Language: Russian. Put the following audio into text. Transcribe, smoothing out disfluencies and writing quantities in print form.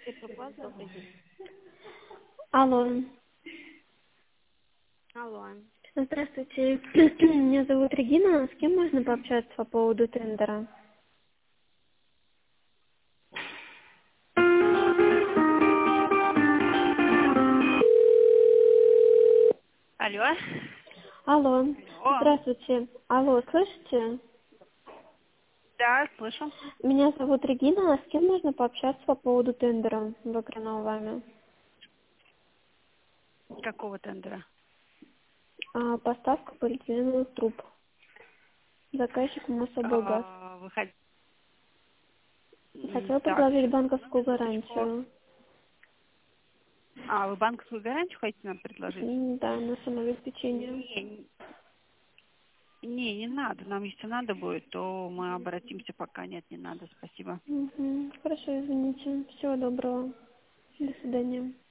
Теплопласт, добрый день. Алло. Алло. Здравствуйте. Меня зовут Регина. С кем можно пообщаться по поводу тендера? Алло. Алло. Алло. Здравствуйте. Алло, слышите? Да, слышу. Меня зовут Регина. С кем можно пообщаться по поводу тендера в вами? Какого тендера? Поставка полиэтиленовых труб. Заказчик Мособлгаз. Хотела Так, предложить одну банковскую минуточку. гарантию. Вы банковскую гарантию хотите нам предложить? Да, на самообеспечение. Не надо. Нам если надо будет, то мы обратимся, пока нет, не надо. Спасибо. Хорошо, извините. Всего доброго. До свидания.